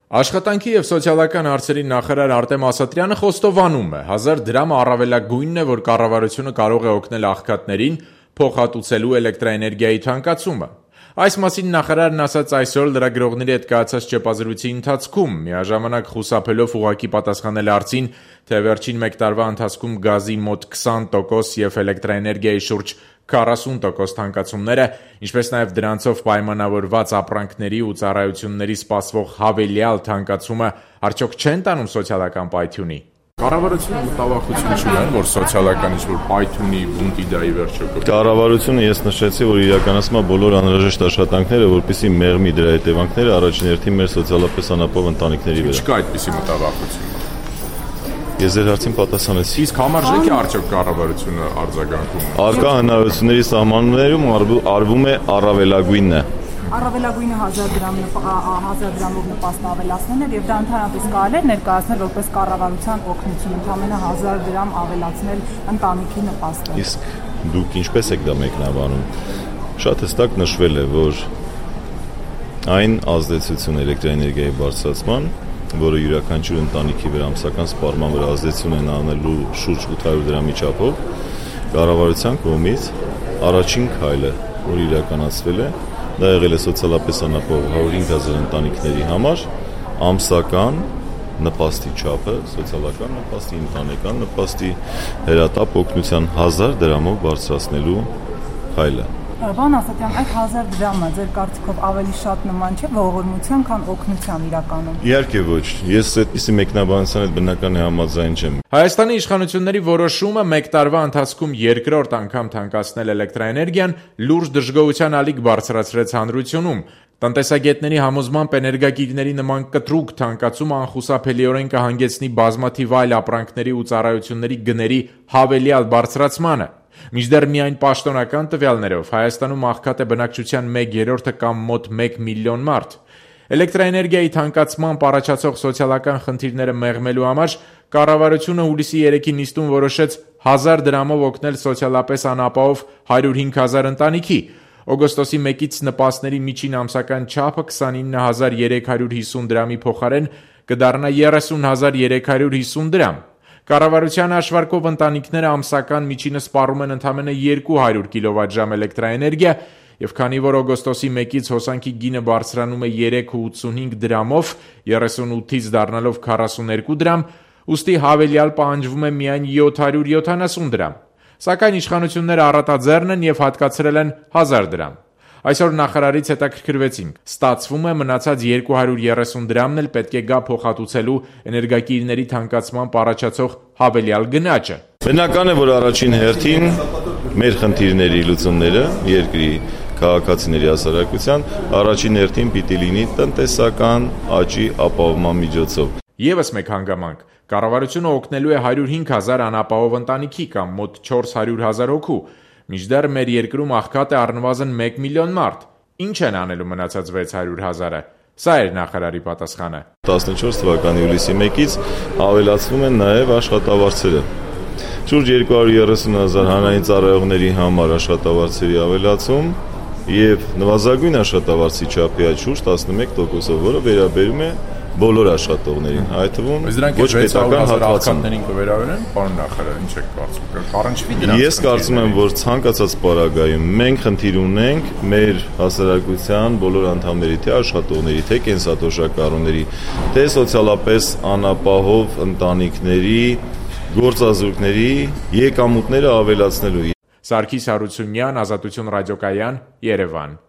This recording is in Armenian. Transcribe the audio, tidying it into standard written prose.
Աշխատանքի և սոցիալական հարցերի նախարար Արտեմ Ասատրյանը խոստովանում է, 1000 դրամ առավելագույնն է, որ կառավարությունը կարող է օգնել աղքատներին փոխհատուցելու էլեկտրաէներգիայի թանկացումը։ Այս մասին նախարարն ասաց այսօր լրագրողների հետ կայացած ճեպազրույցի ընթացքում, միաժամանակ խուսափելով ուղղակի պատասխանել հարցին, թե վերջին մեկ տարվա ընթացքում գազի մոտ 20% և էլեկտրաէներգիայի շուրջ 40% թանկացումները, ինչպես նաև դրանցով պայմանավորված ապրանքների ու ծառայությունների սպասվող հավելյալ թանկացումը արդյոք չեն տանում սոցիալական պայթյունի։ Կառավարությունը մտավախություն չունի, որ սոցիալական ինչ-որ պայթյունի բունտի դայի վերջը կգա։ Կառավարությունը ես նշեցի, որ իրականացնում է բոլոր անհրաժեշտ աշխատանքները, որպեսզի մեղմի դրա հետևանքները առաջին հերթին մեր սոցիալապես անապահով ընտանիքների վրա։ Չկա այդպիսի մտավախություն։ Ես ձեր հարցին պատասխանեցի։ Իսկ համարժեք է արդյոք կառավարությունը արձագանքում։ Առկա հնարավորությունների սահմաններում արվում է առավելագույնը։ Առավելագույնը 1000 դրամով նպաստ ավելացնելն էր եւ դա ընդհանրապես կարելի է ներկայացնել որպես կառավարության օգնություն, ընդամենը 1000 դրամ ավելացնել ընտանիքի նպաստը։ Իսկ դուք ինչպես եք դա մեկնաբանում։ Շատ հստակ նշվել է, որ այն ազդեցություն էլեկտրաէներգիայի բարձրացման, որը յուրաքանչյուր ընտանիքի վրա ամսական սպառման վրա ազդեցություն են անելու շուրջ 800 դրամի չափով, կառավարության կողմից առաջին քայլը, որ իրականացվել է, դա եղել է սոցիալապես անապահով 105,000 ընտանիքների համար ամսական նպաստի չափը, սոցիալական նպաստի, ընտանեկան նպաստի հերատապ օգնության 1000 դրամով բարձրացնելու քայլը։ Պարոն Ասատրյան, այդ 1000 դրամը ձեր կարծիքով ավելի շատ նման չէ ողորմության, քան օգնության իրականում։ Իհարկե ոչ, ես այդպիսի մեկնաբանության հետ բնական է համաձայն չեմ։ Հայաստանի իշխանությունների որոշումը մեկ տարվա ընթացքում երկրորդ անգամ թանկացնել էլեկտրաէներգիան լուրջ դժգոհության ալիք բարձրացրեց հանրությունում։ Տնտեսագետների համոզմամբ էներգակիրների նման կտրուկ թանկացումը անխուսափելիորեն կհանգեցնի բազմաթիվ այլ ապրանքների ու ծառայությունների գների հավելյալ բարձրացմանը։ Մինչդեռ միայն պաշտոնական տվյալներով Հայաստանում աղքատ է բնակչության 1/3 կամ մոտ 1 միլիոն մարդ։ Էլեկտրաէներգիայի թանկացմամբ առաջացող սոցիալական խնդիրները մեղմելու համար կառավարությունը հուլիսի 3-ի նիստում որոշեց 1000 դրամով օգնել սոցիալապես անապահով 105,000 ընտանիքի։ Օգոստոսի 1-ից նպաստների միջին ամսական չափը 29350 դրամի փոխարեն կդառնա 30350 դրամ։ Կառավարության հաշվարկով ընտանիքները ամսական միջինը սպառում են ընդամենը 200 կՎտ էլեկտրաէներգիա, եւ քանի որ օգոստոսի 1-ից հոսանքի գինը բարձրանում է 3.85 դրամով, 38-ից դառնալով 42 դրամ, ուստի հավելյալ պահանջվում է միայն 770 դրամ։ Սակայն իշխանությունները առատաձեռն են եւ հատկացրել են 1000 դրամ։ Այսօր նախարարից հետաքրքրվեցինք։ Ստացվում է մնացած 230 դրամն էլ պետք է գա փոխհատուցելու էներգակիրների թանկացմամբ առաջացող հավելյալ գնաճը։ Բնական է, որ առաջին հերթին մեր խնդիրների լուծումները երկրի քաղաքացիների հասարակության առաջին հերթին պիտի լինի տնտեսական աճի ապահովման միջոցով։ Եվս մեկ հանգամանք. կառավարությունը օգնելու է 105,000 անապահով ընտանիքի կամ մոտ 400,000 հոգու։ Մինչդեռ մեր երկրում աղքատ է առնվազն 1 միլիոն մարդ։ Ինչ են անելու մնացած 600,000-ը։ Սա էր նախարարի պատասխանը։ 14 թվականի հուլիսի 1-ից ավելացվում են նաև աշխատավարձերը։ Շուրջ 230,000 հանրային ծառայողների համար աշխատավարձերի ավելացում եւ նվազագույն աշխատավարձի չափի աճ շուրջ 11%-ով, որը վերաբերում է բոլոր աշխատողներին, այդ թվում ոչ պետական հատվածներին կվերաբերեն, պարոն նախարար, ինչ եք կարծում, կառնչվի դրանց։ Ես կարծում եմ, որ ցանկացած պարագայում մենք խնդիր ունենք մեր հասարակության բոլոր անդամների, թե աշխատողների, թե կենսաթոշակառուների, թե սոցիալապես անապահով ընտանիքների, գործազուրկների եկամուտները ավելացնելու։ Սարգիս Հարությունյան, Ազատություն ռադիոկայան, Երևան։